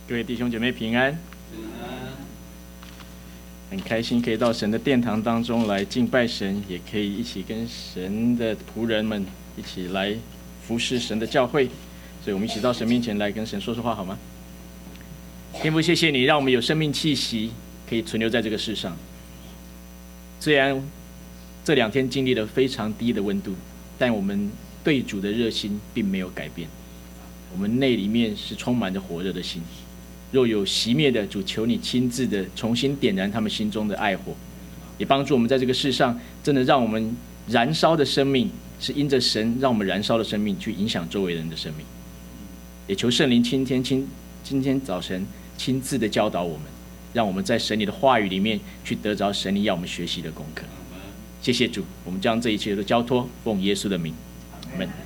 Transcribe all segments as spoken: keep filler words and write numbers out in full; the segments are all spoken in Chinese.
各位弟兄姐妹平安，很开心可以到神的殿堂当中来敬拜神，也可以一起跟神的仆人们一起来服侍神的教会，所以我们一起到神面前来跟神说说话好吗？天父，谢谢你让我们有生命气息可以存留在这个世上，虽然这两天经历了非常低的温度，但我们对主的热心并没有改变，我们内里面是充满着火热的心。若有熄灭的，主求你亲自的重新点燃他们心中的爱火，也帮助我们在这个世上真的让我们燃烧的生命是因着神让我们燃烧的生命去影响周围人的生命。也求圣灵今天今今天早晨亲自的教导我们，让我们在神你的话语里面去得着神你要我们学习的功课。谢谢主，我们将这一切都交托，奉耶稣的名，阿们。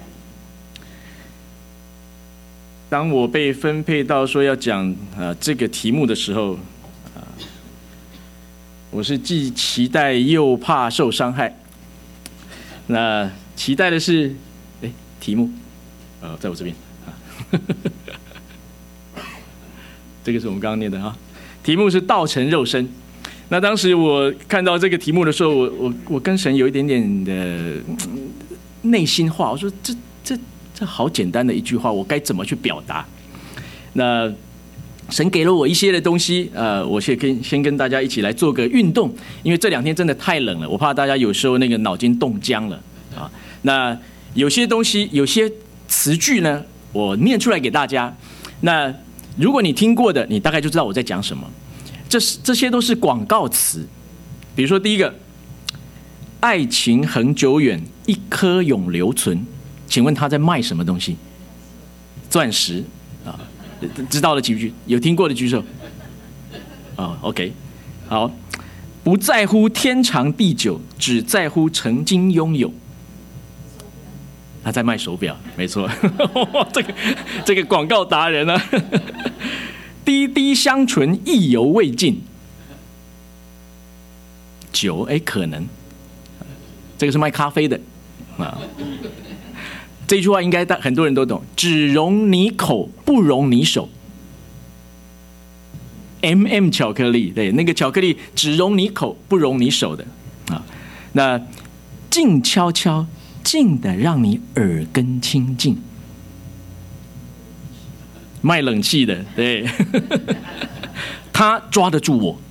当我被分配到说要讲、呃、这个题目的时候、呃、我是既期待又怕受伤害。那期待的是诶题目、呃、在我这边、啊、这个是我们刚刚念的、啊、题目是道成肉身。那当时我看到这个题目的时候， 我, 我, 我跟神有一点点的内心话，我说这这这好简单的一句话，我该怎么去表达？那神给了我一些的东西，呃，我先跟先跟大家一起来做个运动，因为这两天真的太冷了，我怕大家有时候那个脑筋冻僵了啊。那有些东西，有些词句呢，我念出来给大家。那如果你听过的，你大概就知道我在讲什么。这这些都是广告词，比如说第一个，爱情恒久远，一颗永留存。请问他在卖什么东西？钻石啊，知道了几句？有听过的举手。哦 ，OK， 好，不在乎天长地久，只在乎曾经拥有。他在卖手表，没错，这个这个广告达人啊，滴滴香醇，意犹未尽。酒，哎，可能，这个是卖咖啡的啊。这句话应该很多人都懂，只容你口，不容你手。M and M 巧克力，对，那个巧克力只容你口，不容你手的啊。那静悄悄，静的让你耳根清净。卖冷气的，对，他抓得住我。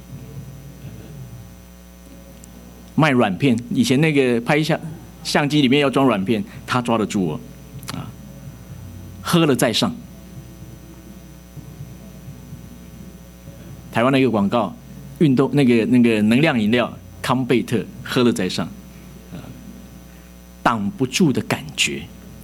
卖软片，以前那个拍相相机里面要装软片，他抓得住我。啊，喝了再上。台湾那个广告，运动那个那个能量饮料康贝特，喝了再上，啊，挡不住的感觉。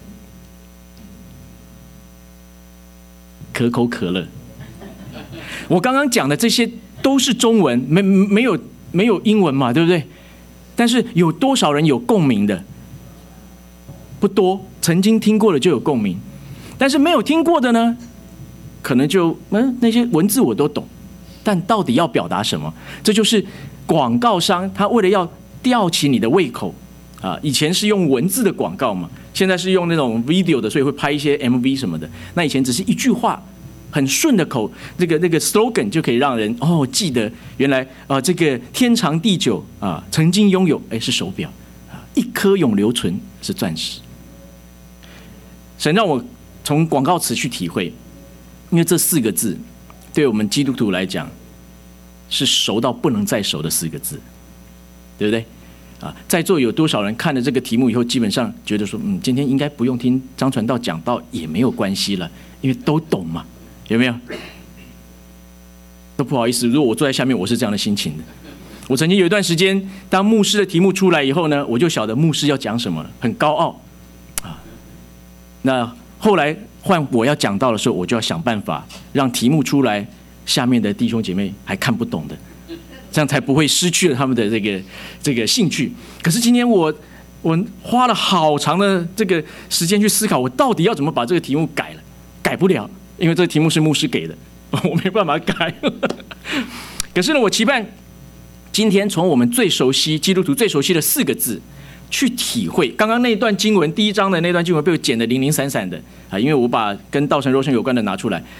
可口可乐，我刚刚讲的这些都是中文，没没有没有英文嘛，对不对？但是有多少人有共鸣的？不多，曾经听过的就有共鸣，但是没有听过的呢，可能就嗯那些文字我都懂，但到底要表达什么？这就是广告商他为了要吊起你的胃口啊，以前是用文字的广告嘛，现在是用那种 video 的，所以会拍一些 M V 什么的。那以前只是一句话，很顺的口，这个那个 slogan 就可以让人哦记得原来啊、呃、这个天长地久啊、呃、曾经拥有，哎是手表啊，一颗永留存是钻石。神让我从广告词去体会，因为这四个字对我们基督徒来讲是熟到不能再熟的四个字，对不对？啊，在座有多少人看了这个题目以后，基本上觉得说，嗯，今天应该不用听张传道讲道也没有关系了，因为都懂嘛，有没有？都不好意思，如果我坐在下面，我是这样的心情的。我曾经有一段时间，当牧师的题目出来以后呢，我就晓得牧师要讲什么了，很高傲啊。那后来换我要讲到的时候，我就要想办法让题目出来，下面的弟兄姐妹还看不懂的，这样才不会失去了他们的这个这个兴趣。可是今天我我花了好长的这个时间去思考，我到底要怎么把这个题目改了？改不了，因为这个题目是牧师给的，我没办法改。可是呢，我期盼今天从我们最熟悉基督徒最熟悉的四个字去体会。刚刚那段经文，第一章的那段经文被我剪得零零散散的啊，因为我把跟道成肉身有关的拿出来。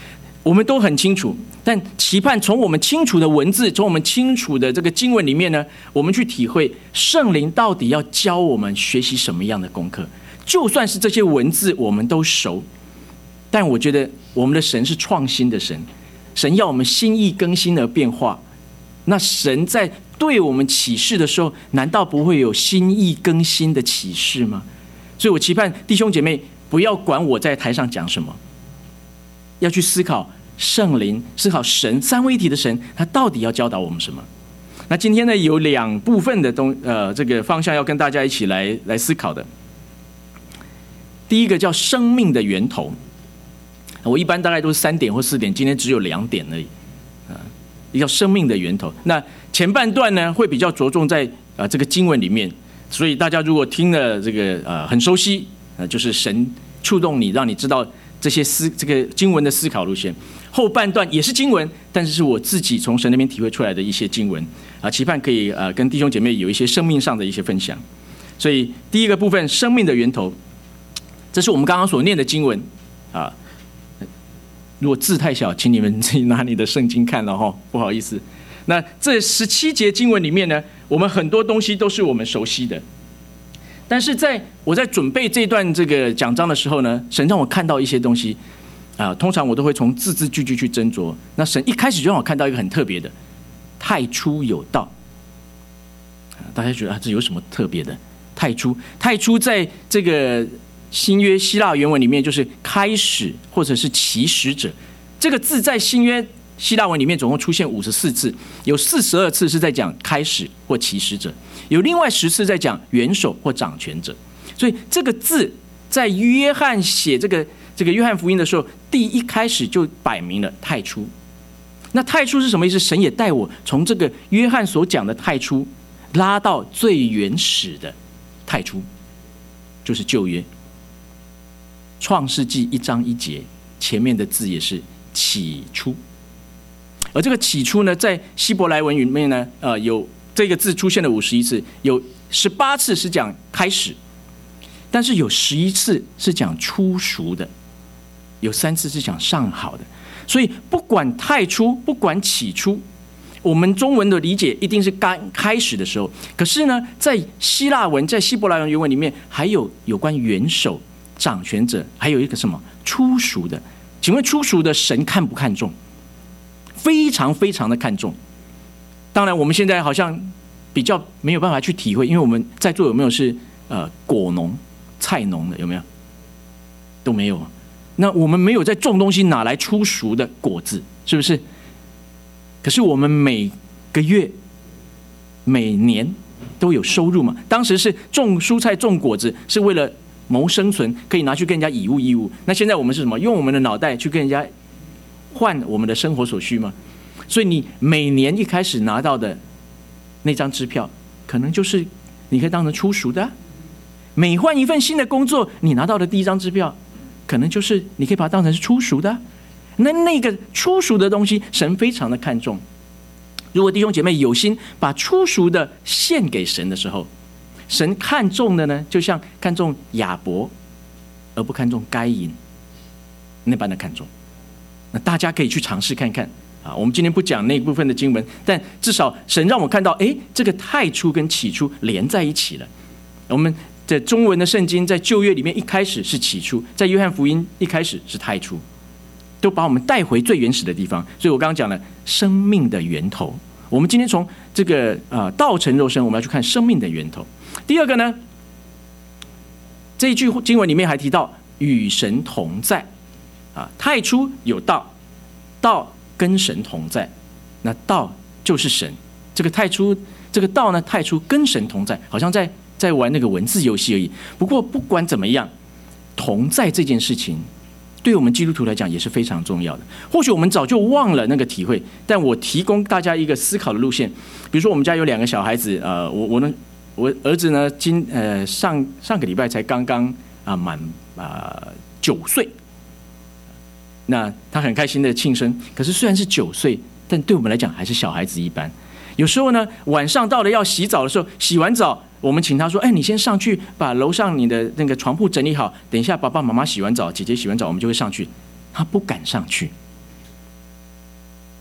我们都很清楚，但期盼从我们清楚的文字，从我们清楚的这个经文里面呢，我们去体会圣灵到底要教我们学习什么样的功课。就算是这些文字我们都熟，但我觉得我们的神是创新的神，神要我们心意更新而变化。那神在对我们启示的时候，难道不会有心意更新的启示吗？所以我期盼弟兄姐妹不要管我在台上讲什么，要去思考圣灵，思考神三位一体的神，他到底要教导我们什么？那今天呢，有两部分的东呃这个方向要跟大家一起来来思考的。第一个叫生命的源头，我一般大概都是三点或四点，今天只有两点而已。啊，叫生命的源头。那前半段呢，会比较着重在啊这个经文里面，所以大家如果听了这个呃很熟悉，呃就是神触动你，让你知道这些思这个经文的思考路线。后半段也是经文，但是是我自己从神那边体会出来的一些经文啊，期盼可以呃跟弟兄姐妹有一些生命上的一些分享。所以第一个部分，生命的源头。这是我们刚刚所念的经文啊，如果字太小，请你们自己拿你的圣经看了哈，不好意思。那这十七节经文里面呢，我们很多东西都是我们熟悉的，但是在我在准备这段这个讲章的时候呢，神让我看到一些东西啊，通常我都会从字字句句去斟酌。那神一开始就让我看到一个很特别的，太初有道。大家觉得啊，这有什么特别的？太初，太初在这个新约希腊原文里面就是开始或者是起始者，这个字在新约希腊文里面总共出现五十四次，有四十二次是在讲开始或起始者，有另外十次在讲元首或掌权者。所以这个字在约翰写这个这个约翰福音的时候，第一开始就摆明了太初。那太初是什么意思？神也带我从这个约翰所讲的太初拉到最原始的太初，就是旧约创世纪一章一节前面的字也是起初。而这个起初呢，在希伯来文里面呢，呃，有这个字出现了五十一次，有十八次是讲开始，但是有十一次是讲初熟的，有三次是讲上好的。所以不管太初，不管起初，我们中文的理解一定是刚开始的时候。可是呢，在希腊文，在希伯来文原文里面，还有有关元首、掌权者，还有一个什么初熟的。请问初熟的神看不看重？非常非常的看重。当然我们现在好像比较没有办法去体会，因为我们在座有没有是呃果农、菜农的？有没有？都没有。那我们没有在种东西，哪来初熟的果子？是不是？可是我们每个月、每年都有收入嘛。当时是种蔬菜、种果子，是为了谋生存，可以拿去跟人家以物易物。那现在我们是什么？用我们的脑袋去跟人家换我们的生活所需吗？所以你每年一开始拿到的那张支票，可能就是你可以当成初熟的啊。每换一份新的工作，你拿到的第一张支票，可能就是你可以把它当成是初熟的啊。那那个初熟的东西，神非常的看重。如果弟兄姐妹有心把初熟的献给神的时候，神看重的呢，就像看重亚伯，而不看重该隐那般的看重。那大家可以去尝试看看啊。我们今天不讲那部分的经文，但至少神让我看到，哎，这个太初跟起初连在一起了。我们在中文的圣经，在旧约里面一开始是起初，在约翰福音一开始是太初，都把我们带回最原始的地方。所以我刚刚讲了生命的源头。我们今天从这个呃道成肉身，我们要去看生命的源头。第二个呢，这一句经文里面还提到与神同在啊，太初有道，道跟神同在，那道就是神。这个太初，这个道呢，太初跟神同在，好像在在玩那个文字游戏而已。不过不管怎么样，同在这件事情，对我们基督徒来讲也是非常重要的。或许我们早就忘了那个体会，但我提供大家一个思考的路线。比如说，我们家有两个小孩子，呃，我我呢，我儿子呢，今呃上上个礼拜才刚刚啊满啊九岁。那他很开心的庆生，可是虽然是九岁，但对我们来讲还是小孩子一般。有时候呢，晚上到了要洗澡的时候，洗完澡，我们请他说：“哎，你先上去把楼上你的那个床铺整理好，等一下爸爸妈妈洗完澡，姐姐洗完澡，我们就会上去。”他不敢上去，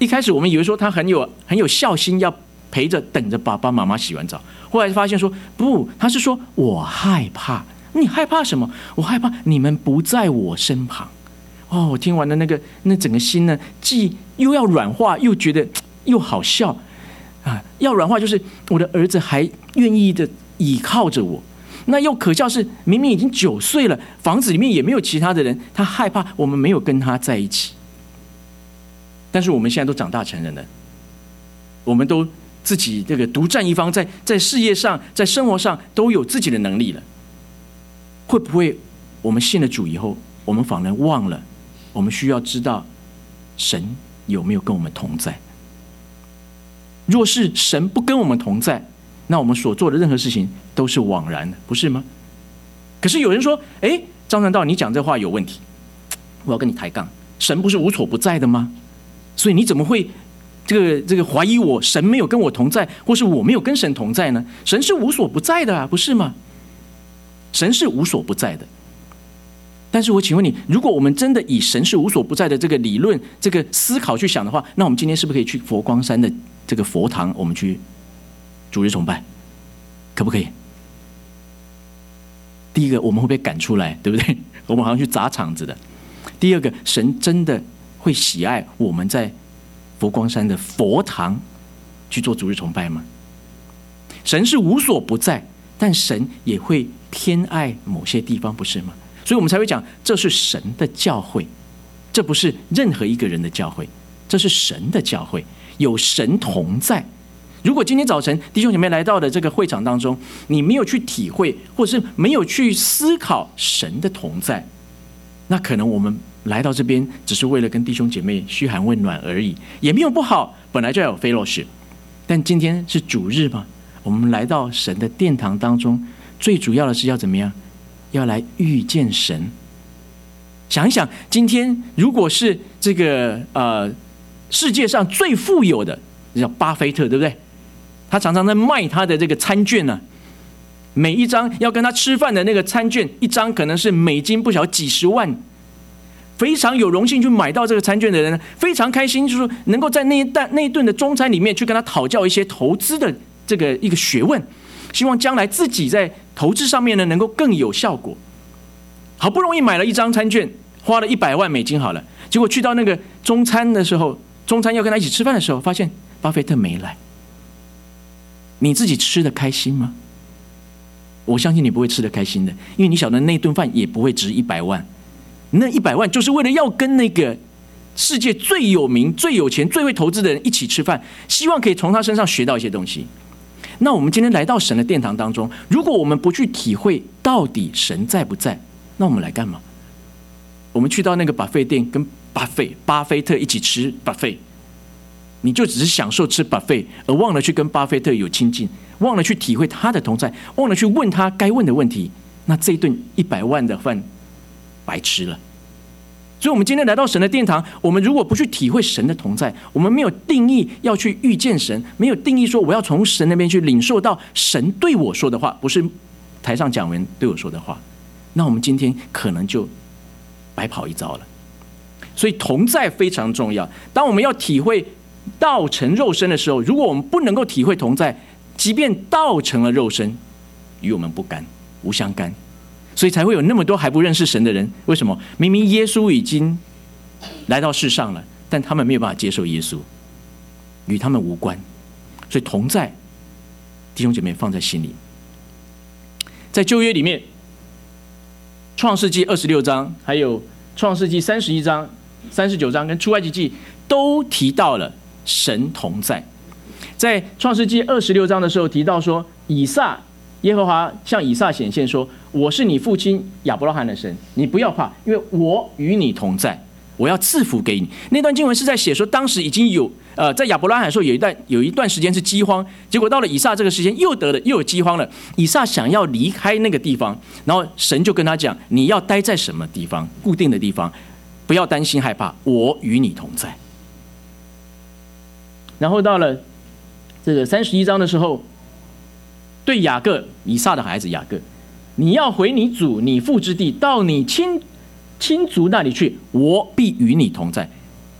一开始我们以为说他很有很有孝心，要陪着等着爸爸妈妈洗完澡，后来发现说不，他是说我害怕。你害怕什么？我害怕你们不在我身旁。哦，我听完了那个那整个心呢，既又要软化，又觉得又好笑啊。要软化就是我的儿子还愿意的倚靠着我，那又可笑是明明已经九岁了，房子里面也没有其他的人，他害怕我们没有跟他在一起。但是我们现在都长大成人了，我们都自己这个独占一方，在在事业上，在生活上都有自己的能力了。会不会我们信了主以后，我们反而忘了我们需要知道神有没有跟我们同在？若是神不跟我们同在，那我们所做的任何事情都是枉然的，不是吗？可是有人说，哎，张传道，你讲这话有问题，我要跟你抬杠。神不是无所不在的吗？所以你怎么会这个这个怀疑我神没有跟我同在，或是我没有跟神同在呢？神是无所不在的啊，不是吗？神是无所不在的。但是我请问你，如果我们真的以神是无所不在的这个理论、这个思考去想的话，那我们今天是不是可以去佛光山的这个佛堂，我们去主日崇拜，可不可以？第一个，我们会被赶出来，对不对？我们好像去砸场子的。第二个，神真的会喜爱我们在佛光山的佛堂去做主日崇拜吗？神是无所不在，但神也会偏爱某些地方，不是吗？所以我们才会讲，这是神的教会，这不是任何一个人的教会，这是神的教会，有神同在。如果今天早晨弟兄姐妹来到的这个会场当中，你没有去体会，或者是没有去思考神的同在，那可能我们来到这边只是为了跟弟兄姐妹嘘寒问暖而已，也没有不好，本来就要有 fellowship。但今天是主日嘛，我们来到神的殿堂当中，最主要的是要怎么样？要来遇见神。想一想，今天如果是这个呃世界上最富有的叫巴菲特，对不对？他常常在卖他的这个餐券呢、啊，每一张要跟他吃饭的那个餐券，一张可能是美金不晓几十万。非常有荣幸去买到这个餐券的人，非常开心，就是说能够在那一顿那一顿的中餐里面去跟他讨教一些投资的这个一个学问，希望将来自己在投资上面呢能够更有效果。好不容易买了一张餐券，花了一百万美金好了，结果去到那个中餐的时候，中餐要跟他一起吃饭的时候，发现巴菲特没来。你自己吃得开心吗？我相信你不会吃得开心的，因为你晓得那顿饭也不会值一百万。那一百万就是为了要跟那个世界最有名、最有钱、最会投资的人一起吃饭，希望可以从他身上学到一些东西。那我们今天来到神的殿堂当中，如果我们不去体会到底神在不在，那我们来干嘛？我们去到那个 buffet 店跟巴菲巴菲特一起吃 buffet， 你就只是享受吃 buffet， 而忘了去跟巴菲特有亲近，忘了去体会他的同在，忘了去问他该问的问题，那这一顿一百万的饭白吃了。所以我们今天来到神的殿堂，我们如果不去体会神的同在，我们没有定义要去遇见神，没有定义说我要从神那边去领受到神对我说的话，不是台上讲员对我说的话，那我们今天可能就白跑一遭了。所以同在非常重要。当我们要体会道成肉身的时候，如果我们不能够体会同在，即便道成了肉身，与我们不干，无相干。所以才会有那么多还不认识神的人。为什么？明明耶稣已经来到世上了，但他们没有办法接受耶稣，与他们无关。所以同在，弟兄姐妹放在心里。在旧约里面，创世纪二十六章，还有创世纪三十一章、三十九章跟出埃及记都提到了神同在。在创世纪二十六章的时候提到说，以撒耶和华向以撒显现说，我是你父亲亚伯拉罕的神，你不要怕，因为我与你同在，我要赐福给你。那段经文是在写说，当时已经有呃，在亚伯拉罕的时候有一段有一段时间是饥荒，结果到了以撒这个时间又得了又有饥荒了。以撒想要离开那个地方，然后神就跟他讲，你要待在什么地方，固定的地方，不要担心害怕，我与你同在。然后到了这个三十一章的时候，对雅各，以撒的孩子雅各，你要回你祖你父之地，到你亲亲族那里去，我必与你同在。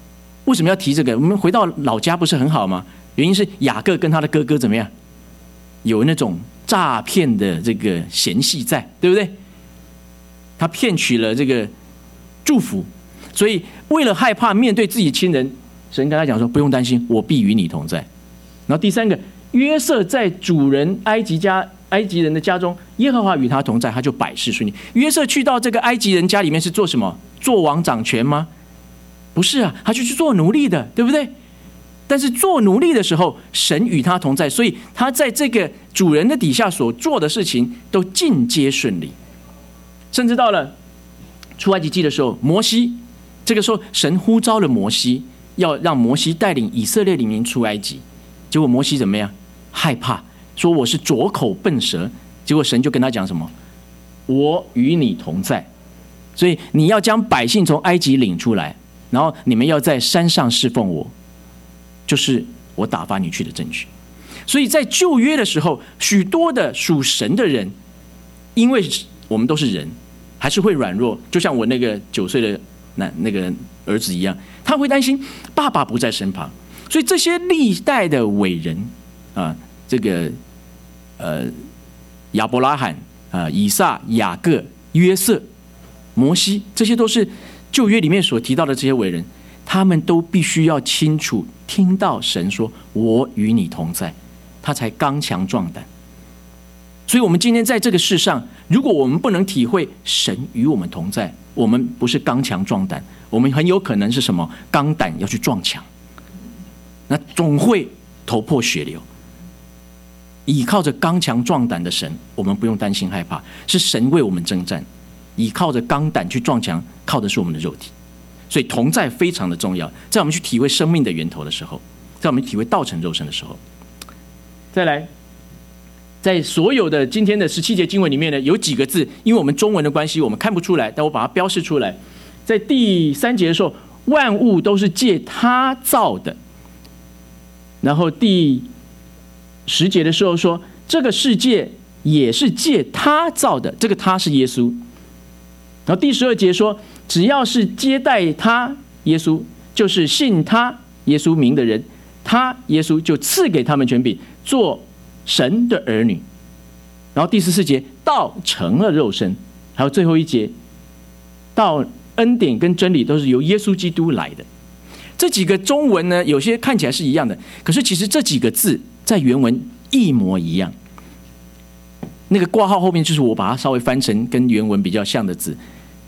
为什么要提这个？我们回到老家不是很好吗？原因是雅各跟他的哥哥怎么样，有那种诈骗的这个嫌隙在，对不对？他骗取了这个祝福，所以为了害怕面对自己亲人，神跟他讲说：不用担心，我必与你同在。然后第三个，约瑟在主人埃及家埃及人的家中，耶和华与他同在，他就百事顺利。约瑟去到这个埃及人家里面是做什么？做王掌权吗？不是啊，他就去做奴隶的，对不对？但是做奴隶的时候，神与他同在，所以他在这个主人的底下所做的事情都尽皆顺利。甚至到了出埃及记的时候，摩西这个时候神呼召了摩西，要让摩西带领以色列人民出埃及。结果摩西怎么样？害怕，说我是拙口笨舌。结果神就跟他讲什么？我与你同在，所以你要将百姓从埃及领出来，然后你们要在山上侍奉我，就是我打发你去的证据。所以在旧约的时候，许多的属神的人，因为我们都是人，还是会软弱，就像我那个九岁的那那个儿子一样，他会担心爸爸不在身旁。所以这些历代的伟人啊，这个呃亚伯拉罕啊、以撒、雅各、约瑟、摩西，这些都是旧约里面所提到的这些伟人，他们都必须要清楚听到神说我与你同在，他才刚强壮胆。所以我们今天在这个世上，如果我们不能体会神与我们同在，我们不是刚强壮胆，我们很有可能是什么？刚胆要去撞墙，那总会头破血流。倚靠着刚强壮胆的神，我们不用担心害怕，是神为我们征战。倚靠着刚胆去撞墙，靠的是我们的肉体。所以同在非常的重要，在我们去体会生命的源头的时候，在我们体会道成肉身的时候。再来，在所有的今天的十七节经文里面呢，有几个字，因为我们中文的关系我们看不出来，但我把它标示出来。在第三节的时候，万物都是借他造的。然后第十节的时候说，这个世界也是借他造的，这个他是耶稣。然后第十二节说，只要是接待他耶稣，就是信他耶稣名的人，他耶稣就赐给他们权柄，做神的儿女。然后第十四节，道成了肉身。还有最后一节，道恩典跟真理都是由耶稣基督来的。这几个中文呢，有些看起来是一样的，可是其实这几个字在原文一模一样。那个括号后面就是我把它稍微翻成跟原文比较像的字。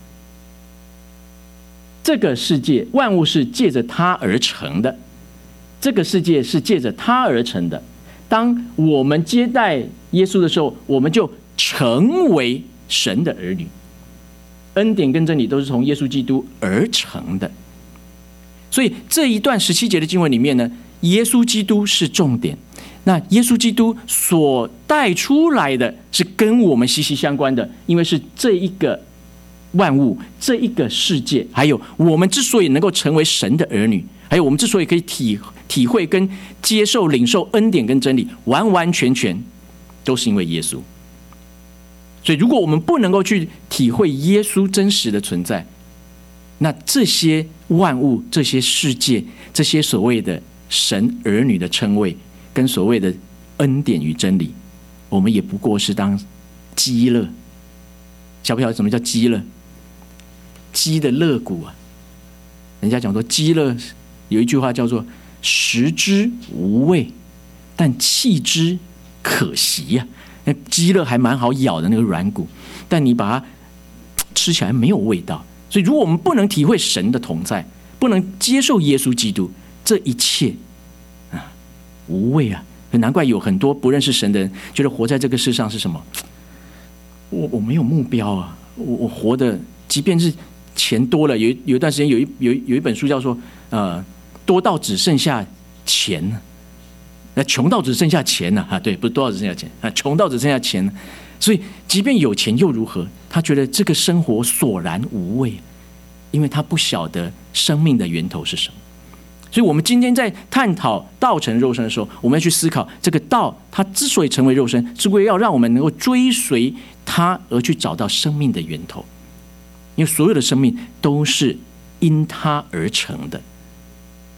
这个世界万物是借着他而成的，这个世界是借着他而成的。当我们接待耶稣的时候，我们就成为神的儿女。恩典跟真理都是从耶稣基督而成的。所以这一段十七节的经文里面呢，耶稣基督是重点。那耶稣基督所带出来的是跟我们息息相关的，因为是这一个万物，这一个世界，还有我们之所以能够成为神的儿女，还有我们之所以可以体体会跟接受领受恩典跟真理，完完全全都是因为耶稣。所以如果我们不能够去体会耶稣真实的存在，那这些万物、这些世界、这些所谓的神儿女的称谓跟所谓的恩典与真理，我们也不过是当鸡乐。晓不晓得什么叫鸡乐？鸡的肋骨啊，人家讲说鸡乐有一句话叫做食之无味，但弃之可惜呀、啊。那鸡肋还蛮好咬的那个软骨，但你把它吃起来没有味道。所以如果我们不能体会神的同在，不能接受耶稣基督，这一切啊无味啊。难怪有很多不认识神的人觉得活在这个世上是什么？我我没有目标啊，我我活的，即便是钱多了，有有一段时间有一有有一本书叫做呃多到只剩下钱，那穷到只剩下钱呢啊，对，不是多到只剩下钱啊，穷到只剩下钱。所以即便有钱又如何？他觉得这个生活索然无味，因为他不晓得生命的源头是什么。所以我们今天在探讨道成肉身的时候，我们要去思考这个道它之所以成为肉身，是为了要让我们能够追随它而去找到生命的源头，因为所有的生命都是因它而成的。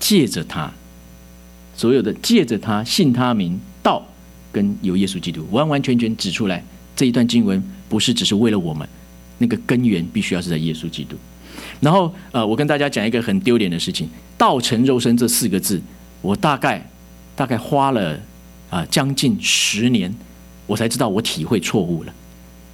借着他，所有的借着他信他名道跟有耶稣基督，完完全全指出来这一段经文不是只是为了我们，那个根源必须要是在耶稣基督。然后呃，我跟大家讲一个很丢脸的事情，道成肉身这四个字，我大概大概花了啊、呃、将近十年，我才知道我体会错误了。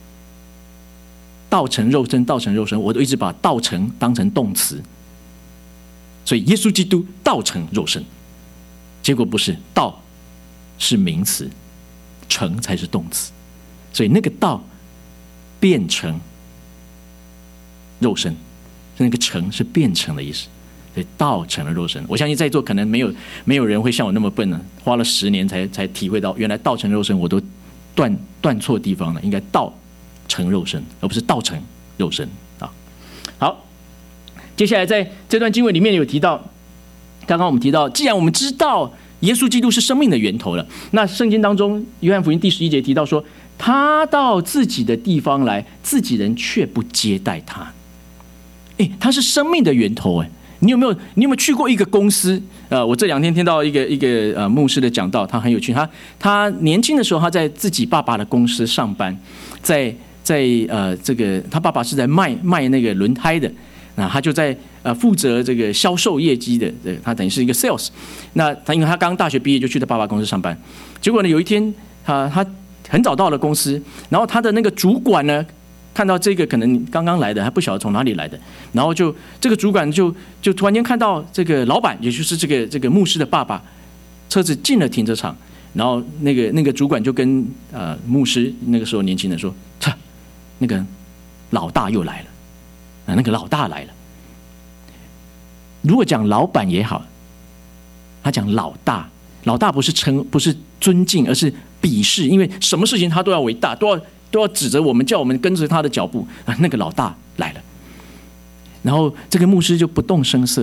道成肉身，道成肉身，我都一直把道成当成动词，所以耶稣基督道成肉身，结果不是，道是名词，成才是动词，所以那个道变成肉身，那个成是变成的意思，所以道成了肉身。我相信在座可能没有没有人会像我那么笨呢，花了十年才才体会到，原来道成肉身我都断断错地方了，应该道成肉身，而不是道成肉身啊。好，接下来在这段经文里面有提到，刚刚我们提到，既然我们知道耶稣基督是生命的源头了，那圣经当中约翰福音第十一节提到说，他到自己的地方来，自己人却不接待他。哎，他是生命的源头。哎，你有没有你有没有去过一个公司？呃，我这两天听到一个一个呃牧师的讲道，他很有趣。他他年轻的时候，他在自己爸爸的公司上班，在在呃这个他爸爸是在卖卖那个轮胎的，那他就在呃负责这个销售业绩的，他等于是一个 sales。那他因为他刚大学毕业就去他爸爸公司上班，结果呢有一天他他很早到了公司，然后他的那个主管呢，看到这个可能刚刚来的，还不晓得从哪里来的，然后就这个主管就就突然间看到这个老板，也就是这个这个牧师的爸爸，车子进了停车场，然后那个那个主管就跟呃牧师那个时候年轻人说：“操，那个老大又来了，啊，那个老大来了。”如果讲老板也好，他讲老大，老大不是称不是尊敬，而是鄙视，因为什么事情他都要为大，都要。都要指责我们，叫我们跟着他的脚步啊！那个老大来了，然后这个牧师就不动声色，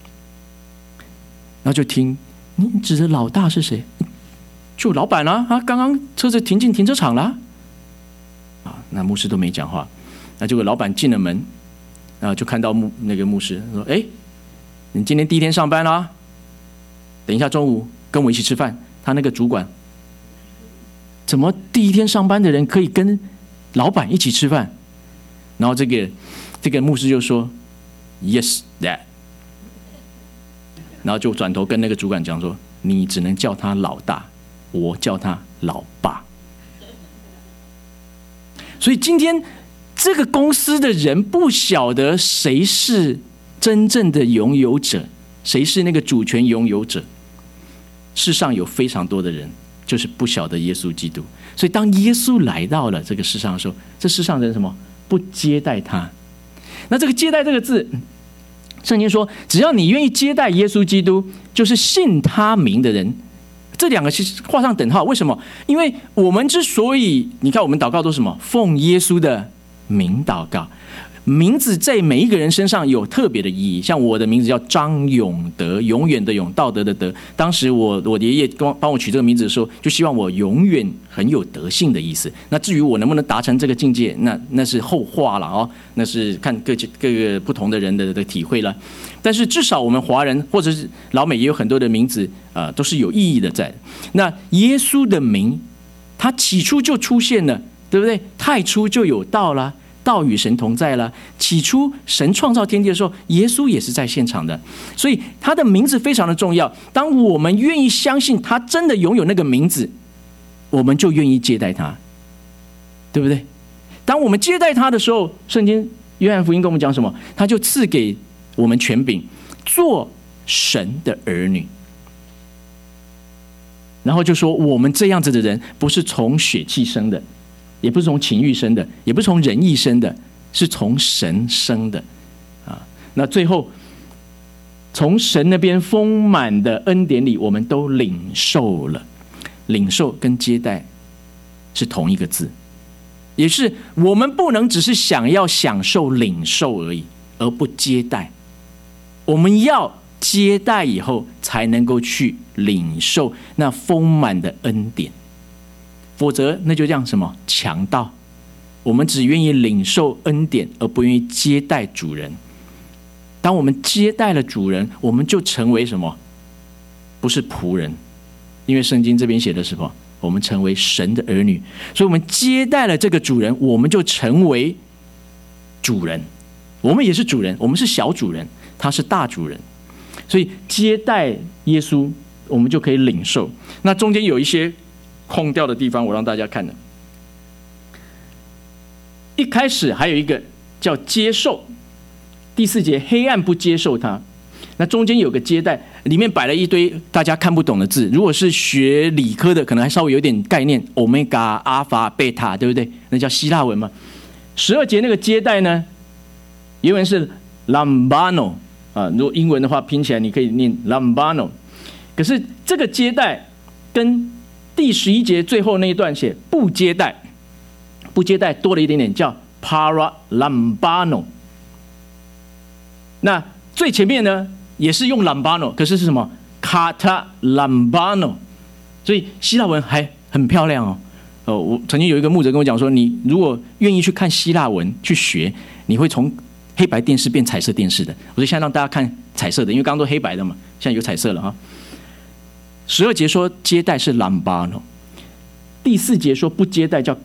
然后就听你指着老大是谁？就老板啊！啊，刚刚车子停进停车场了啊！那牧师都没讲话，那结果老板进了门，然后就看到牧那个牧师说：“哎，你今天第一天上班啦，等一下中午跟我一起吃饭。”他那个主管。怎么第一天上班的人可以跟老板一起吃饭？然后这个这个牧师就说 Yes that， 然后就转头跟那个主管讲说：“你只能叫他老大，我叫他老爸。”所以今天这个公司的人不晓得谁是真正的拥有者，谁是那个主权拥有者。世上有非常多的人。就是不晓得耶稣基督，所以当耶稣来到了这个世上的时候，这世上人什么不接待他？那这个接待这个字，圣经说，只要你愿意接待耶稣基督，就是信他名的人。这两个其实画上等号，为什么？因为我们之所以，你看我们祷告都是什么？奉耶稣的名祷告。名字在每一个人身上有特别的意义，像我的名字叫张永德，永远的永，道德的德。当时我我的爷爷帮我取这个名字的时候，就希望我永远很有德性的意思。那至于我能不能达成这个境界，那那是后话了哦，那是看各各个不同的人的的体会了。但是至少我们华人或者是老美也有很多的名字啊、呃，都是有意义的在。那耶稣的名，他起初就出现了，对不对？太初就有道了。道与神同在了。起初神创造天地的时候，耶稣也是在现场的，所以他的名字非常的重要。当我们愿意相信他真的拥有那个名字，我们就愿意接待他，对不对？当我们接待他的时候，圣经约翰福音跟我们讲什么？他就赐给我们权柄，做神的儿女。然后就说，我们这样子的人不是从血气生的，也不是从情欲生的，也不是从人意生的，是从神生的啊。那最后从神那边丰满的恩典里，我们都领受了。领受跟接待是同一个字，也是我们不能只是想要享受领受而已，而不接待。我们要接待以后，才能够去领受那丰满的恩典。否则那就像什么强盗，我们只愿意领受恩典，而不愿意接待主人。 当我们接待了主人，我们就成为什么？不是仆人，因为圣经这边写的是什么？我们成为神的儿女，所以我们接待了这个主人，我们就成为主人。我们也是主人，我们是小主人，他是大主人。所以接待耶稣，我们就可以领受。那中间有一些空掉的地方，我让大家看的。一开始还有一个叫接受，第四节黑暗不接受他。那中间有个接待，里面摆了一堆大家看不懂的字。如果是学理科的，可能还稍微有点概念 ，omega、阿尔法、贝塔，对不对？那叫希腊文嘛。十二节那个接待呢，原文是 lambano 啊，如果英文的话拼起来你可以念 lambano。可是这个接待跟第十一节最后那一段写不接待，不接待多了一点点，叫 paralambano。那最前面呢？也是用 lambano， 可是是什么 catalambano， 所以希腊文还很漂亮哦。哦，我曾经有一个牧者跟我讲说，你如果愿意去看希腊文去学，你会从黑白电视变彩色电视的。我说现在让大家看彩色的，因为刚刚都黑白的嘛，现在有彩色了哈。十二节说接待是 lambano， 第四节说不接待叫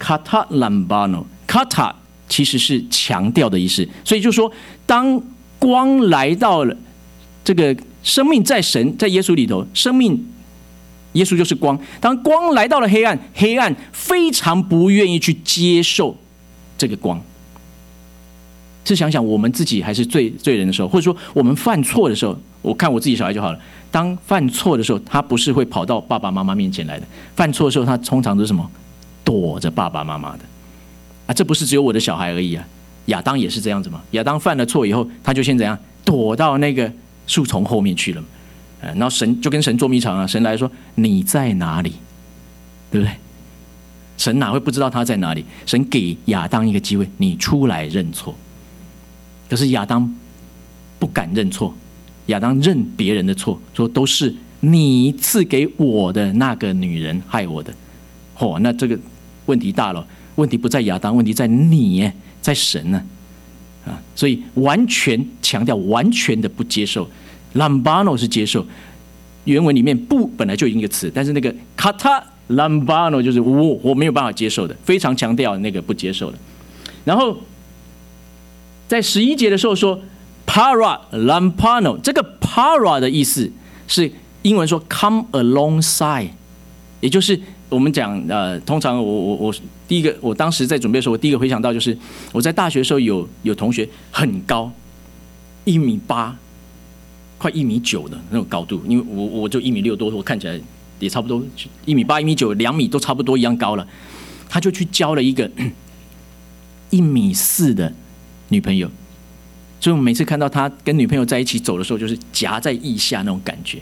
catalambano。kata 其实是强调的意思，所以就说当光来到了。这个生命在神，在耶稣里头，生命耶稣就是光。当光来到了黑暗，黑暗非常不愿意去接受这个光。试想想，我们自己还是罪罪人的时候，或者说我们犯错的时候，我看我自己小孩就好了。当犯错的时候，他不是会跑到爸爸妈妈面前来的，犯错的时候，他通常都是什么？躲着爸爸妈妈的啊！这不是只有我的小孩而已啊，亚当也是这样子嘛。亚当犯了错以后，他就先怎样？躲到那个树丛后面去了，然后神就跟神捉迷藏啊，神来说你在哪里，对不对？神哪会不知道他在哪里？神给亚当一个机会，你出来认错。可是亚当不敢认错，亚当认别人的错，说都是你赐给我的那个女人害我的。哦，那这个问题大了，问题不在亚当，问题在你，在神呢。啊，所以完全强调，完全的不接受。lambano 是接受，原文里面不本来就有一个词，但是那个 kata lambano 就是我我没有办法接受的，非常强调那个不接受的。然后在十一节的时候说 para lambano， 这个 para 的意思是英文说 come alongside， 也就是我们讲呃，通常我我我第一个，我当时在准备的时候，我第一个回想到就是我在大学的时候有有同学很高，一米八，快一米九的那种高度，因为我我就一米六多，我看起来也差不多一米八、一米九、两米都差不多一样高了。他就去交了一个一米四的女朋友，所以我们每次看到他跟女朋友在一起走的时候，就是夹在腋下那种感觉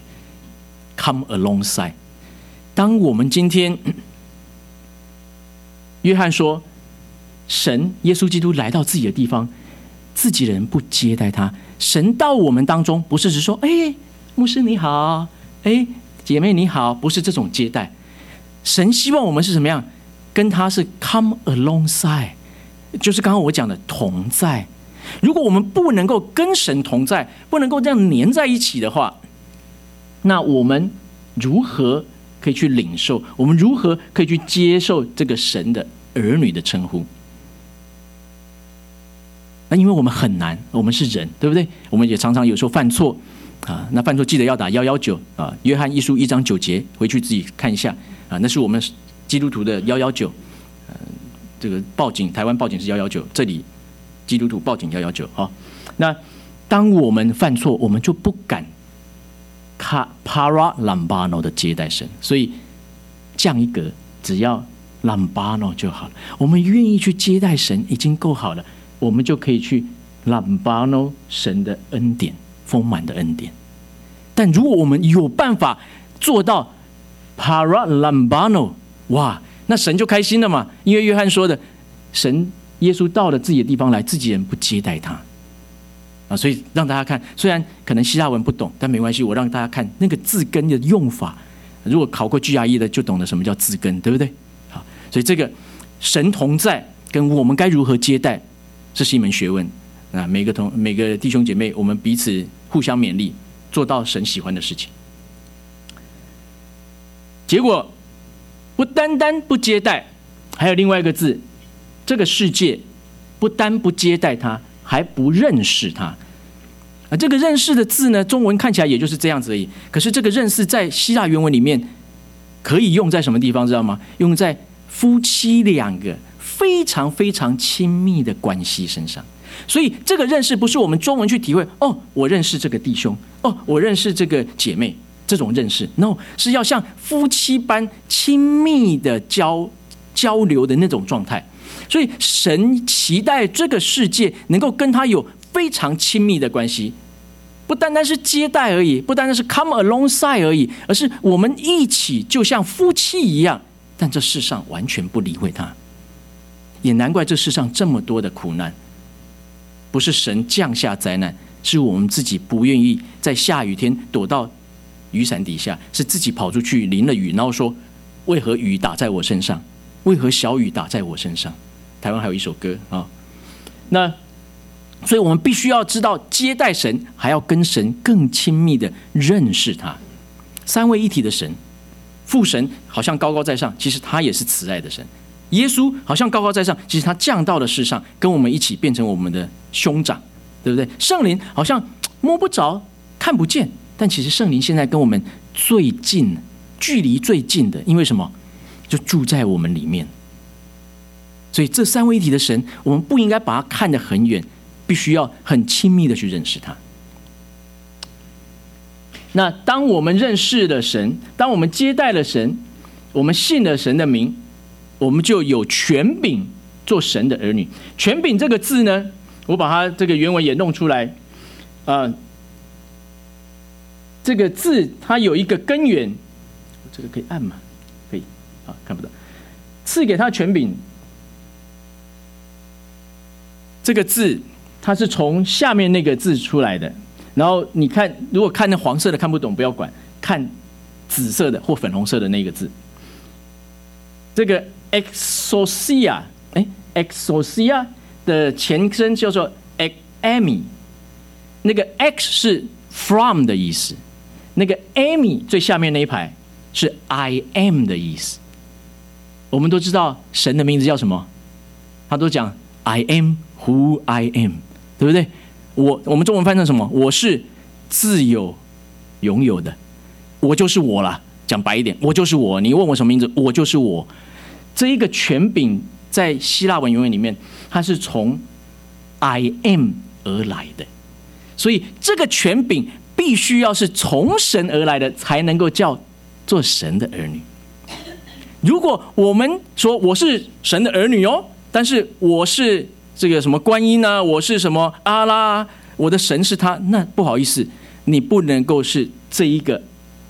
，come alongside。当我们今天，约翰说，神耶稣基督来到自己的地方，自己人不接待他。神到我们当中，不是只说，哎，牧师你好，哎，姐妹你好，不是这种接待。神希望我们是什么样？跟他是 come alongside， 就是刚刚我讲的同在。如果我们不能够跟神同在，不能够这样黏在一起的话，那我们如何可以去领受？我们如何可以去接受这个神的儿女的称呼？那因为我们很难，我们是人，对不对？我们也常常有时候犯错啊。那犯错记得要打一一九啊，约翰一书一章九节，回去自己看一下啊。那是我们基督徒的一一九，呃，这个报警，台湾报警是一一九，这里基督徒报警一一九啊。那当我们犯错，我们就不敢卡 para lambano 的接待神，所以降一格，只要 lambano 就好了。我们愿意去接待神已经够好了，我们就可以去 lambano 神的恩典，丰满的恩典。但如果我们有办法做到 para lambano， 哇，那神就开心了嘛，因为约翰说的，神耶稣到了自己的地方来，自己人不接待他。啊，所以让大家看，虽然可能希腊文不懂，但没关系，我让大家看那个字根的用法。如果考过 G R E 的，就懂得什么叫字根，对不对？好，所以这个神同在跟我们该如何接待，这是一门学问。 啊，每个同每个弟兄姐妹，我们彼此互相勉励，做到神喜欢的事情。结果不单单不接待，还有另外一个字，这个世界不单不接待他，还不认识他。啊，这个认识的字呢，中文看起来也就是这样子而已。可是这个认识在希腊原文里面可以用在什么地方，知道吗？用在夫妻两个非常非常亲密的关系身上。所以这个认识不是我们中文去体会，哦，我认识这个弟兄，哦，我认识这个姐妹，这种认识 ，no， 是要像夫妻般亲密的交交流的那种状态。所以神期待这个世界能够跟他有非常亲密的关系，不单单是接待而已，不单单是 come alongside 而已，而是我们一起就像夫妻一样。但这世上完全不理会他，也难怪这世上这么多的苦难，不是神降下灾难，是我们自己不愿意在下雨天躲到雨伞底下，是自己跑出去淋了雨，然后说为何雨打在我身上，为何小雨打在我身上。台湾还有一首歌啊，那所以我们必须要知道接待神，还要跟神更亲密的认识他。三位一体的神，父神好像高高在上，其实他也是慈爱的神。耶稣好像高高在上，其实他降到了世上，跟我们一起变成我们的兄长，对不对？圣灵好像摸不着看不见，但其实圣灵现在跟我们最近，距离最近的，因为什么？就住在我们里面。所以这三位一体的神，我们不应该把它看得很远，必须要很亲密的去认识他。那当我们认识了神，当我们接待了神，我们信了神的名，我们就有权柄做神的儿女。权柄这个字呢，我把它这个原文也弄出来啊、呃。这个字它有一个根源，这个可以按吗？可以啊，看不到。赐给他权柄，这个字它是从下面那个字出来的。然后你看，如果看那黄色的看不懂，不要管，看紫色的或粉红色的那个字。这个 exousia， 哎 ，exousia 的前身叫做 emi， 那个 x 是 from 的意思，那个 emi 最下面那一排是 I am 的意思。我们都知道神的名字叫什么，他都讲 I am who I am， 对不对？我我们中文翻成什么？我是自有拥有的，我就是我啦。讲白一点，我就是我。你问我什么名字，我就是我。这一个权柄在希腊文原文里面，它是从 I am 而来的，所以这个权柄必须要是从神而来的，才能够叫做神的儿女。如果我们说我是神的儿女哦，但是我是这个什么观音啊，我是什么阿拉，我的神是他，那不好意思，你不能够是这一个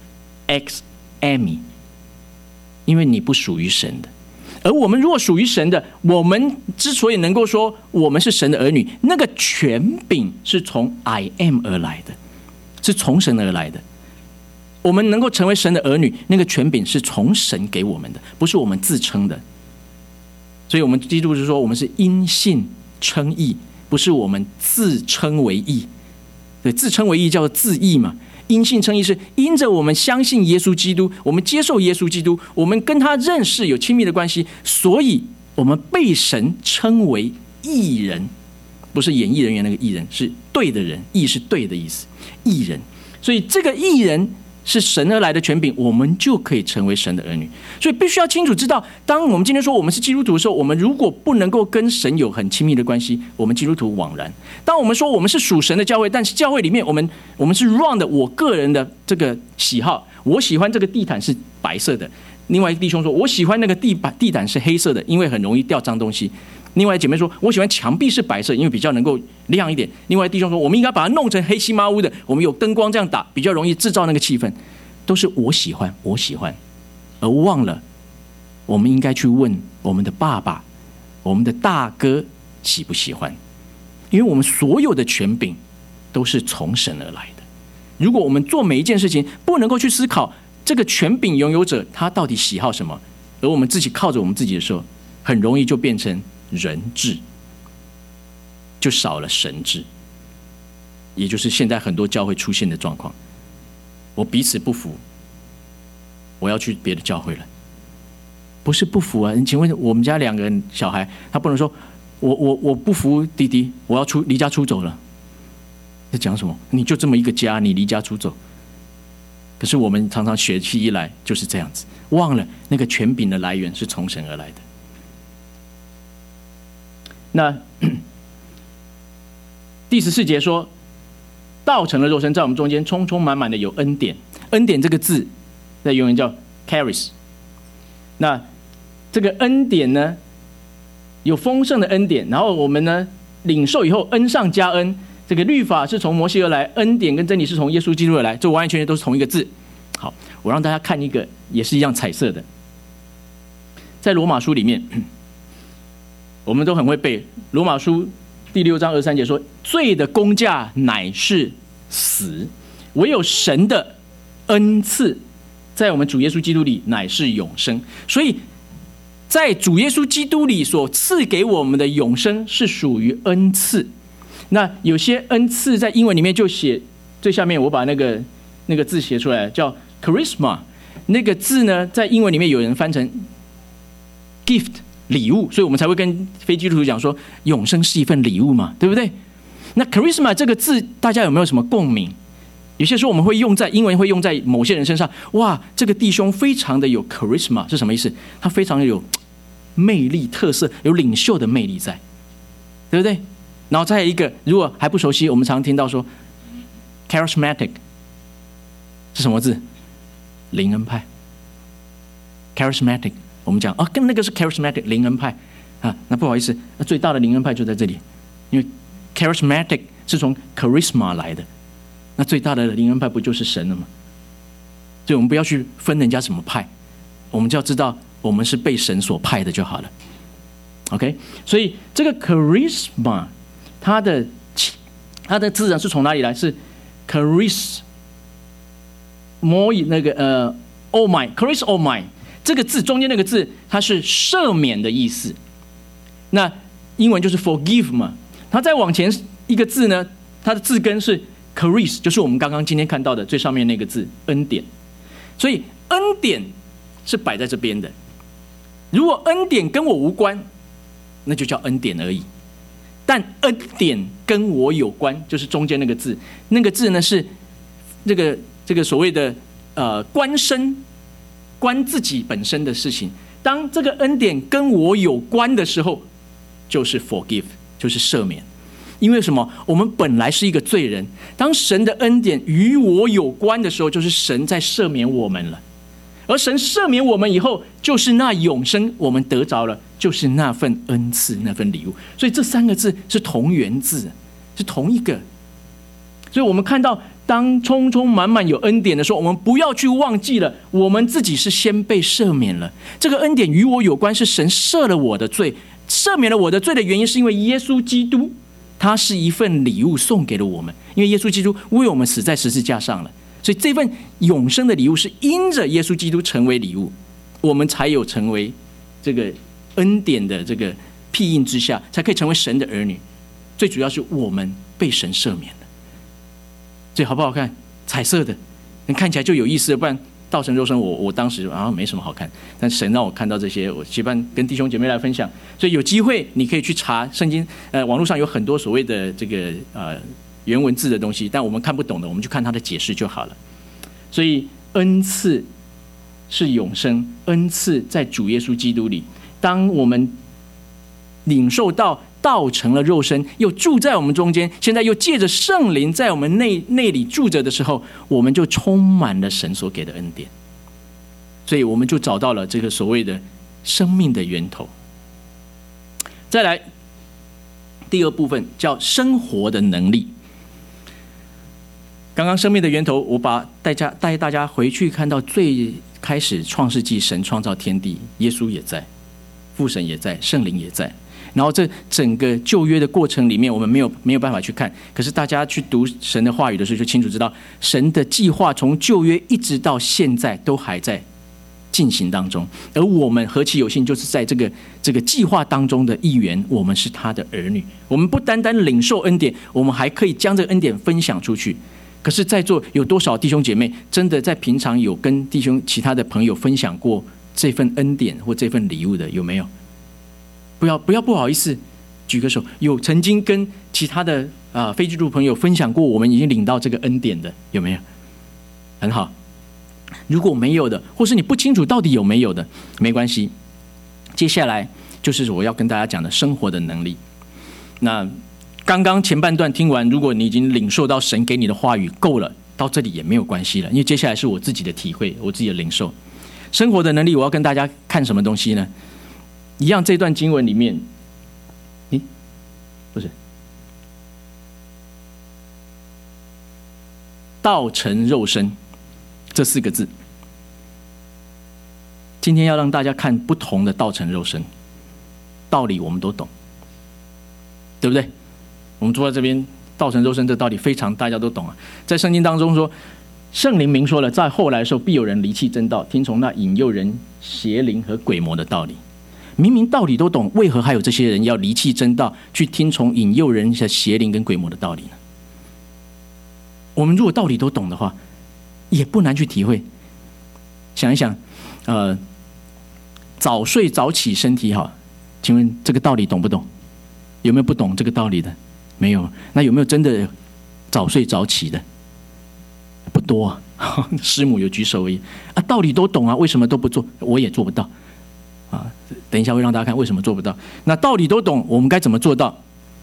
ex emi， 因为你不属于神的。而我们如果属于神的，我们之所以能够说我们是神的儿女，那个权柄是从 I am 而来的，是从神而来的。我们能够成为神的儿女，那个权柄是从神给我们的，不是我们自称的。所以我们基督是说，我们是因信称义，不是我们自称为义。对，自称为义叫做自义嘛。因信称义是因着我们相信耶稣基督，我们接受耶稣基督，我们跟他认识有亲密的关系，所以我们被神称为义人，不是演艺人员那个义人，是对的人，义是对的意思，义人。所以这个义人是神而来的权柄，我们就可以成为神的儿女。所以必须要清楚知道，当我们今天说我们是基督徒的时候，我们如果不能够跟神有很亲密的关系，我们基督徒枉然。当我们说我们是属神的教会，但是教会里面我们我们是 run 的我个人的这个喜好，我喜欢这个地毯是白色的，另外一个弟兄说我喜欢那个地板地毯是黑色的，因为很容易掉脏东西。另外姐妹说我喜欢墙壁是白色，因为比较能够亮一点。另外弟兄说我们应该把它弄成黑漆麻乌的，我们有灯光这样打比较容易制造那个气氛。都是我喜欢我喜欢，而忘了我们应该去问我们的爸爸，我们的大哥喜不喜欢。因为我们所有的权柄都是从神而来的。如果我们做每一件事情不能够去思考这个权柄拥有者他到底喜好什么，而我们自己靠着我们自己的时候，很容易就变成人治，就就少了神智，也就是现在很多教会出现的状况。我彼此不服，我要去别的教会了。不是不服啊，你请问我们家两个人小孩，他不能说我我我不服弟弟，我要出离家出走了。在讲什么？你就这么一个家，你离家出走？可是我们常常血气一来就是这样子，忘了那个权柄的来源是从神而来的。那第十四节说，道成了肉身，在我们中间充充满满的有恩典。恩典这个字在原文叫 charis。那这个恩典呢，有丰盛的恩典，然后我们呢领受以后恩上加恩。这个律法是从摩西而来，恩典跟真理是从耶稣基督而来，这完完全全都是同一个字。好，我让大家看一个也是一样彩色的，在罗马书里面，我们都很会背。罗马书第六章二十三节说，罪的工价乃是死，唯有神的恩赐在我们主耶稣基督里乃是永生。所以在主耶稣基督里所赐给我们的永生是属于恩赐。那有些恩赐在英文里面就写最下面，我把那个那个字写出来，叫 charisma。那个字呢，在英文里面有人翻成 gift 礼物，所以我们才会跟非基督徒讲说，永生是一份礼物嘛，对不对？那 charisma 这个字，大家有没有什么共鸣？有些时候我们会用在英文，会用在某些人身上。哇，这个弟兄非常的有 charisma 是什么意思？他非常的有魅力、特色，有领袖的魅力在，对不对？然后再一个，如果还不熟悉，我们常听到说 charismatic 是什么字？灵恩派。charismatic 我们讲啊，跟那个是 charismatic 灵恩派啊，那不好意思，那最大的灵恩派就在这里，因为 charismatic 是从 charisma 来的，那最大的灵恩派不就是神了吗？所以我们不要去分人家什么派，我们就要知道我们是被神所派的就好了。OK， 所以这个 charisma。它的它的字呢是从哪里来？是 charis， more 那个呃 oh my charis oh my 这个字中间那个字，它是赦免的意思。那英文就是 forgive 嘛。它再往前一个字呢，它的字根是 charis， 就是我们刚刚今天看到的最上面那个字恩典。所以恩典是摆在这边的。如果恩典跟我无关，那就叫恩典而已。但恩典跟我有关，就是中间那个字，那个字呢是这个这个所谓的呃关身，关自己本身的事情。当这个恩典跟我有关的时候，就是 forgive， 就是赦免。因为什么？我们本来是一个罪人，当神的恩典与我有关的时候，就是神在赦免我们了。而神赦免我们以后，就是那永生我们得着了，就是那份恩赐，那份礼物。所以这三个字是同源字，是同一个。所以我们看到，当充充满满有恩典的时候，我们不要去忘记了，我们自己是先被赦免了。这个恩典与我有关，是神赦了我的罪，赦免了我的罪的原因，是因为耶稣基督，他是一份礼物送给了我们。因为耶稣基督为我们死在十字架上了。所以这份永生的礼物是因着耶稣基督成为礼物，我们才有成为这个恩典的这个庇荫之下，才可以成为神的儿女。最主要是我们被神赦免了。所以好不好看？彩色的，你看起来就有意思了。不然道成肉身，我我当时啊没什么好看，但神让我看到这些，我期盼跟弟兄姐妹来分享。所以有机会你可以去查圣经，呃，网络上有很多所谓的这个呃。原文字的东西，但我们看不懂的，我们就看它的解释就好了。所以恩赐是永生，恩赐在主耶稣基督里。当我们领受到道成了肉身，又住在我们中间，现在又借着圣灵在我们内内里住着的时候，我们就充满了神所给的恩典。所以我们就找到了这个所谓的生命的源头。再来第二部分叫生活的能力。刚刚生命的源头，我把大家带大家回去看到最开始创世纪，神创造天地，耶稣也在，父神也在，圣灵也在。然后这整个旧约的过程里面，我们没有没有办法去看，可是大家去读神的话语的时候，就清楚知道神的计划从旧约一直到现在都还在进行当中，而我们何其有幸，就是在这个这个计划当中的一员，我们是他的儿女。我们不单单领受恩典，我们还可以将这个恩典分享出去。可是在座有多少弟兄姐妹真的在平常有跟弟兄其他的朋友分享过这份恩典或这份礼物的？有没有？不要不要不好意思，举个手。有曾经跟其他的啊非基督徒朋友分享过我们已经领到这个恩典的，有没有？很好。如果没有的，或是你不清楚到底有没有的，没关系。接下来就是我要跟大家讲的生活的能力。那刚刚前半段听完，如果你已经领受到神给你的话语够了，到这里也没有关系了，因为接下来是我自己的体会，我自己的领受。生活的能力，我要跟大家看什么东西呢？一样，这段经文里面，咦，不是，道成肉身这四个字，今天要让大家看不同的道成肉身。道理我们都懂，对不对？我们坐在这边，道成肉身这道理非常大家都懂啊。在圣经当中说，圣灵明说了，在后来的时候必有人离弃真道，听从那引诱人邪灵和鬼魔的道理。明明道理都懂，为何还有这些人要离弃真道，去听从引诱人的邪灵跟鬼魔的道理呢？我们如果道理都懂的话，也不难去体会。想一想，呃，早睡早起身体好，请问这个道理懂不懂？有没有不懂这个道理的？没有。那有没有真的早睡早起的？不多啊。师母有举手而已啊，道理都懂啊，为什么都不做？我也做不到啊。等一下会让大家看为什么做不到。那道理都懂，我们该怎么做到？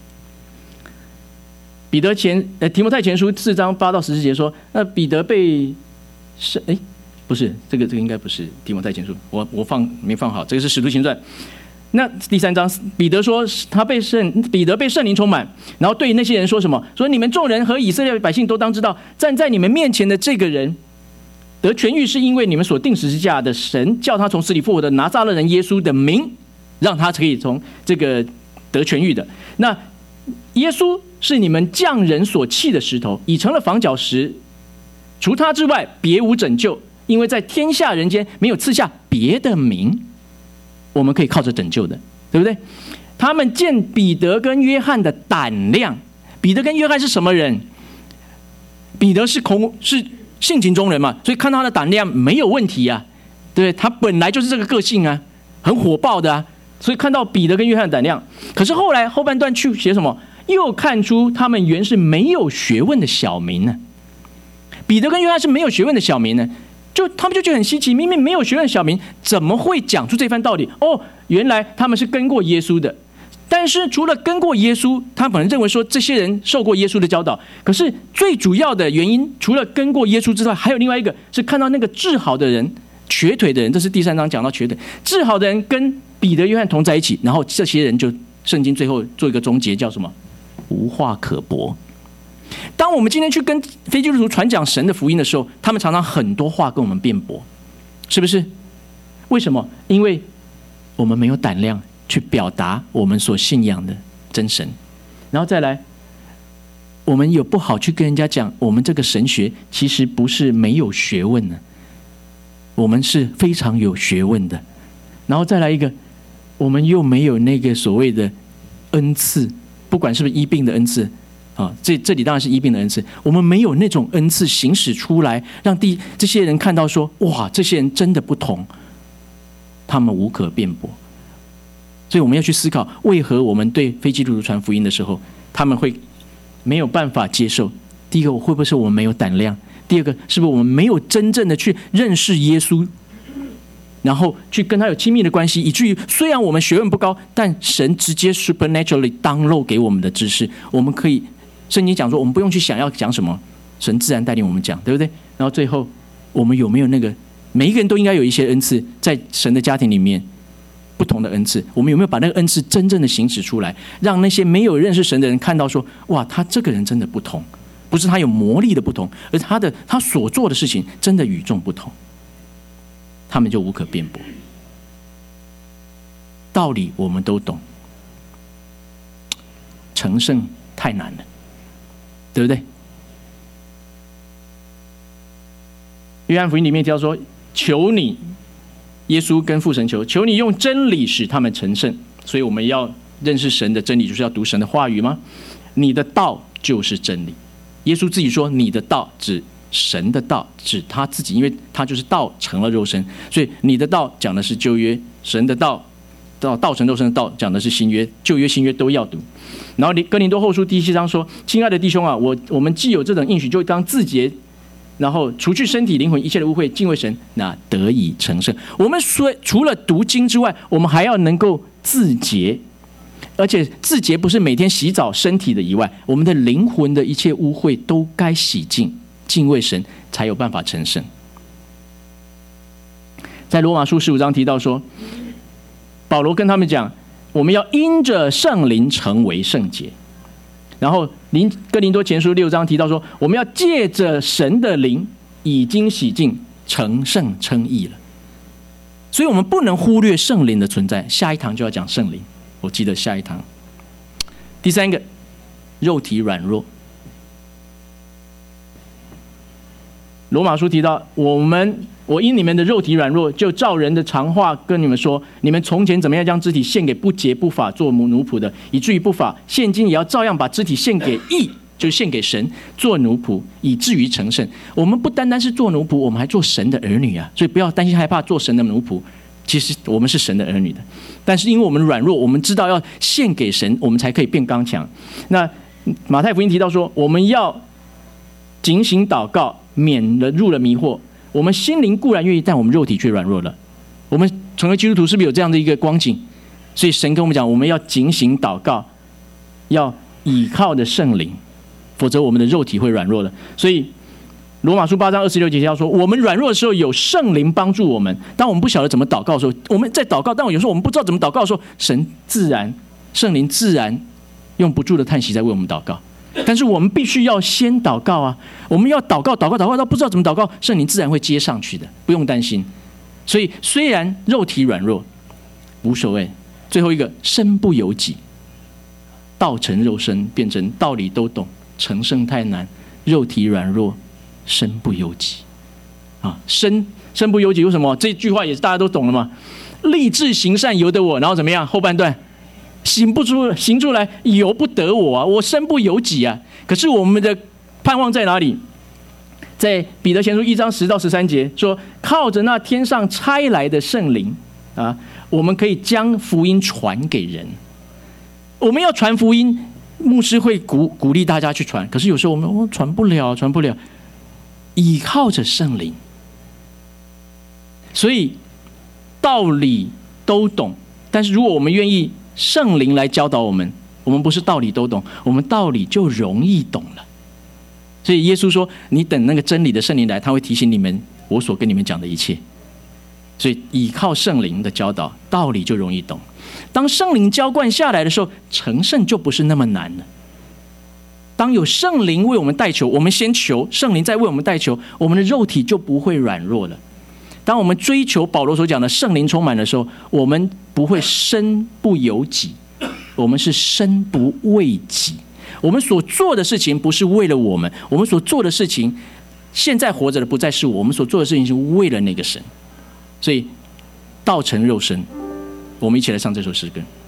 彼得前呃提摩太前书四章八到十四节说，那彼得被圣哎不是这个这个应该不是提摩太前书，我我放没放好，这个是使徒行传。那第三章，彼得说他被圣彼得被圣灵充满，然后对那些人说什么？说你们众人和以色列百姓都当知道，站在你们面前的这个人得痊愈，是因为你们所定十字架的神叫他从死里复活的拿撒勒人耶稣的名，让他可以从这个得痊愈的。那耶稣是你们匠人所弃的石头，已成了房角石，除他之外别无拯救，因为在天下人间没有赐下别的名，我们可以靠着拯救的，对不对？他们见彼得跟约翰的胆量，彼得跟约翰是什么人？彼得是恐是性情中人嘛，所以看他的胆量没有问题啊，对不对？他本来就是这个个性啊，很火爆的啊，所以看到彼得跟约翰的胆量。可是后来后半段去写什么？又看出他们原是没有学问的小民呢。彼得跟约翰是没有学问的小民呢，就他们就觉得很稀奇，明明没有学问的小民，怎么会讲出这番道理？哦，原来他们是跟过耶稣的。但是除了跟过耶稣，他可能认为说这些人受过耶稣的教导。可是最主要的原因，除了跟过耶稣之外，还有另外一个是看到那个治好的人、瘸腿的人，这是第三章讲到瘸腿治好的人跟彼得、约翰同在一起，然后这些人就圣经最后做一个终结，叫什么？无话可驳。当我们今天去跟非基督徒传讲神的福音的时候，他们常常很多话跟我们辩驳，是不是？为什么？因为我们没有胆量去表达我们所信仰的真神。然后再来，我们有不好去跟人家讲，我们这个神学其实不是没有学问的，我们是非常有学问的。然后再来一个，我们又没有那个所谓的恩赐，不管是不是医病的恩赐啊，这这里当然是医病的恩赐，我们没有那种恩赐行使出来，让第这些人看到说，哇，这些人真的不同，他们无可辩驳。所以我们要去思考，为何我们对非基督徒传福音的时候，他们会没有办法接受？第一个，会不会是我们没有胆量？第二个，是不是我们没有真正的去认识耶稣，然后去跟他有亲密的关系，以至于虽然我们学问不高，但神直接 supernaturally download 给我们的知识，我们可以圣经讲说，我们不用去想要讲什么，神自然带领我们讲，对不对？然后最后，我们有没有那个每一个人都应该有一些恩赐，在神的家庭里面不同的恩赐，我们有没有把那个恩赐真正的行使出来，让那些没有认识神的人看到说，哇，他这个人真的不同，不是他有魔力的不同，而他的他所做的事情真的与众不同，他们就无可辩驳。道理我们都懂，成圣太难了，对不对？约翰福音里面提到说，求你耶稣跟父神求，求你用真理使他们成圣。所以我们要认识神的真理，就是要读神的话语吗？你的道就是真理。耶稣自己说，你的道指神的道，指他自己，因为他就是道成了肉身。所以你的道讲的是旧约，神的道道道成肉身的道讲的是新约，旧约新约都要读。然后哥林多后书第七章说，亲爱的弟兄啊，我我们既有这等应许，就当自洁，然后除去身体灵魂一切的污秽，敬畏神，那得以成圣。我们说除了读经之外，我们还要能够自洁，而且自洁不是每天洗澡身体的以外，我们的灵魂的一切污秽都该洗净，敬畏神才有办法成圣。在罗马书十五章提到说，保罗跟他们讲，我们要因着圣灵成为圣洁。然后哥林多前书六章提到说，我们要借着神的灵已经洗净，成圣称义了。所以我们不能忽略圣灵的存在。下一堂就要讲圣灵，我记得下一堂。第三个，肉体软弱。罗马书提到，我们我因你们的肉体软弱，就照人的常话跟你们说，你们从前怎么样将肢体献给不洁不法做奴仆的，以至于不法，现今也要照样把肢体献给义，就是献给神做奴仆，以至于成圣。我们不单单是做奴仆，我们还做神的儿女啊！所以不要担心害怕做神的奴仆，其实我们是神的儿女的。但是因为我们软弱，我们知道要献给神，我们才可以变刚强。那马太福音提到说，我们要警醒祷告，免了入了迷惑。我们心灵固然愿意，但我们肉体却软弱了。我们成为基督徒是不是有这样的一个光景？所以神跟我们讲，我们要警醒祷告，要倚靠着圣灵，否则我们的肉体会软弱的。所以罗马书八章二十六节要说，我们软弱的时候有圣灵帮助我们。当我们不晓得怎么祷告的时候，我们在祷告，但有时候我们不知道怎么祷告的时候，神自然圣灵自然用不住的叹息在为我们祷告。但是我们必须要先祷告啊！我们要祷告，祷告，祷告到不知道怎么祷告，圣灵自然会接上去的，不用担心。所以虽然肉体软弱，无所谓。最后一个，身不由己，道成肉身，变成道理都懂，成圣太难，肉体软弱，身不由己啊！身身不由己，为什么？这句话也是大家都懂了嘛。立志行善由得我，然后怎么样？后半段。行不出，行出来由不得我啊！我身不由己啊！可是我们的盼望在哪里？在彼得前书一章十到十三节说，靠着那天上差来的圣灵啊，我们可以将福音传给人。我们要传福音，牧师会鼓鼓励大家去传，可是有时候我们我传不了，传不了，依靠着圣灵。所以道理都懂，但是如果我们愿意。圣灵来教导我们，我们不是道理都懂，我们道理就容易懂了。所以耶稣说，你等那个真理的圣灵来，他会提醒你们我所跟你们讲的一切。所以依靠圣灵的教导，道理就容易懂。当圣灵浇灌下来的时候，成圣就不是那么难了。当有圣灵为我们代求，我们先求，圣灵再为我们代求，我们的肉体就不会软弱了。当我们追求保罗所讲的圣灵充满的时候，我们不会身不由己，我们是身不为己。我们所做的事情不是为了我们，我们所做的事情，现在活着的不再是我，我们所做的事情是为了那个神。所以道成肉身，我们一起来唱这首诗歌。